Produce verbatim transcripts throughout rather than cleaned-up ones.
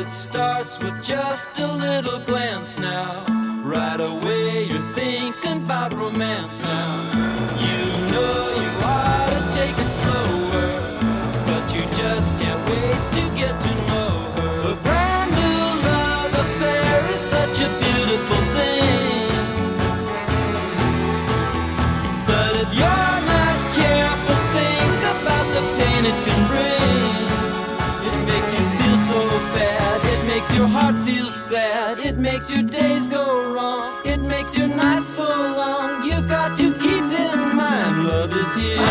it starts with just a little glance now. Right away you're thinking about romance now. You know you ought to take it slower, but you just can't wait to get to know her. A brand new love affair is such a beautiful thing, but if you're not careful, think about the pain it can bring. It makes you feel so bad, it makes your heart feel sad, it makes your days go wrong, it makes your nights so long. You've got to keep in mind love is here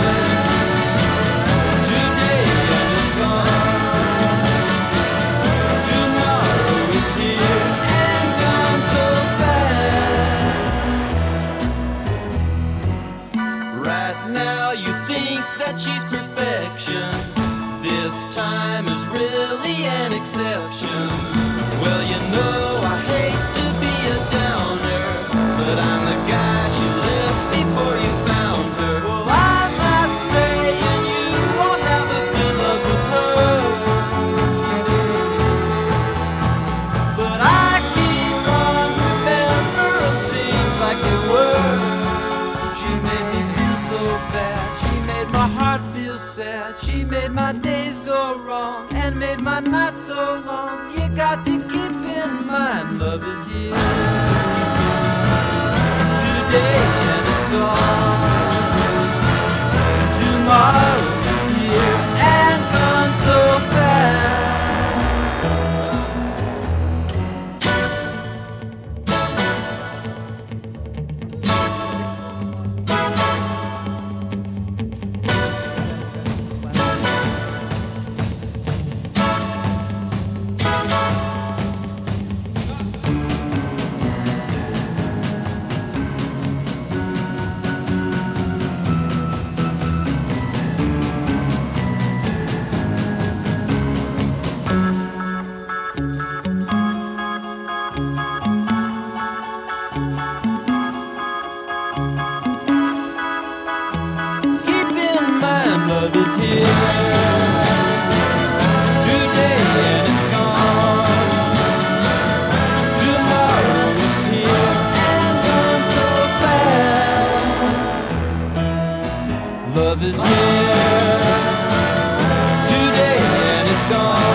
today and it's gone. Tomorrow it's here and gone so fast. Right now you think that she's perfection, this time is really an exception. Well, you know I hate to be a downer, but I'm the guy she left before you found her. Well, I'm not saying you won't have a good love with her, but I keep on remembering things like they were. She made me feel so bad, she made my heart feel sad, she made my days go wrong and made my nights so long. You got to keep in mind love is here today and it's gone. Tomorrow is here and gone so fast. Love is here today and it's gone. Tomorrow it's here and gone so fast. Love is here today and it's gone.